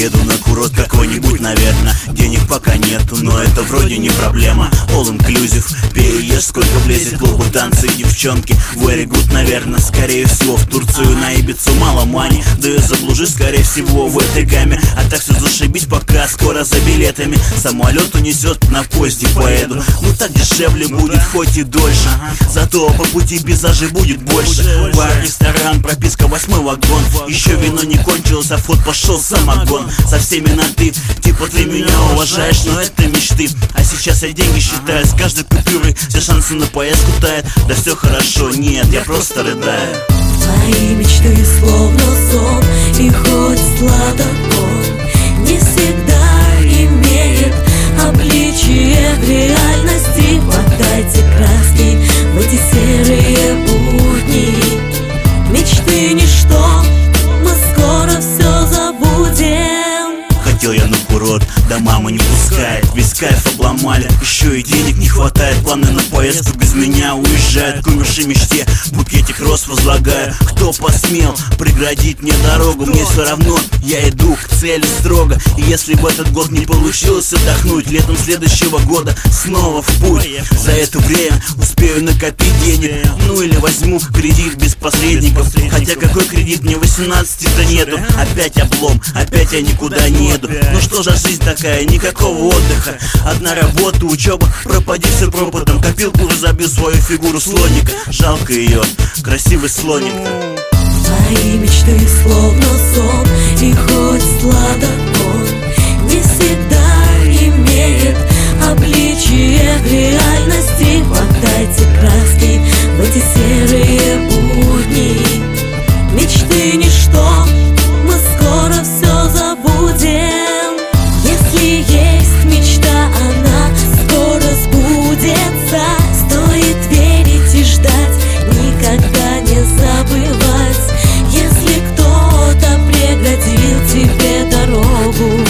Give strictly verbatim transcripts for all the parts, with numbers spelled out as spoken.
Поеду на курорт какой-нибудь, наверное. Денег пока нету, но это вроде не проблема. All inclusive, переезд, сколько влезет, клубы, танцы, девчонки. Very good, наверное, скорее всего в Турцию, на Ибицу, мало мани. Да и заблужусь, скорее всего, в этой гамме. А так все зашибись, пока скоро за билетами. Самолет унесет, на поезде поеду. Ну так дешевле будет, хоть и дольше. Зато по пути пейзажей будет больше. Бар, ресторан, прописка, восьмой вагон. Еще вино не кончилось, а в ход пошел самогон. Со всеми на ты, типа ты меня уважаешь, но это мечты. А сейчас я деньги считаю, с каждой купюрой все шансы на поездку тает. Да все хорошо, нет, я просто рыдаю. Твои мечты словно сон, и хоть сладок он не всегда имеет обличие в реальности. Хватайте краски в эти серые будни. Мечты ничто, мы скоро все забудем. Хотел я на курорт, да мама не пускает. Весь кайф обломали, еще и денег не хватает. Планы на поездку без меня уезжают. К умершей мечте букетик роз возлагаю. Кто посмел преградить мне дорогу? Мне все равно, я иду к цели строго. И если бы этот год не получилось отдохнуть, летом следующего года снова в путь. За это время успею накопить денег, ну или возьму кредит без посредников. Хотя какой кредит, мне восемнадцати-то нету. Опять облом, опять я никуда не еду. Ну что же жизнь такая, никакого отдыха. Одна работа, учеба, пропади все пропадом. Копилку уже забил свою фигуру слоника. Жалко ее, красивый слоник-то. Твои мечты словно сон, и хоть сладок он не всегда имеет обличие в реальности. Хватайте краски в эти серые будни. Мечты ничто, мы скоро все забудем. Если есть мечта, она скоро сбудется. Стоит верить и ждать, никогда не забывать. Если кто-то преградил тебе дорогу,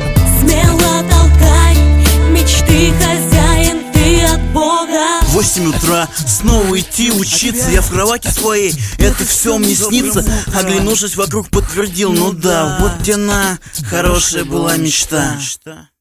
смело толкай, мечты хозяин, ты от Бога. В восемь утра снова идти учиться. Я в кровати своей, это все мне снится. Оглянувшись вокруг, подтвердил, ну да, вот тена, хорошая была мечта.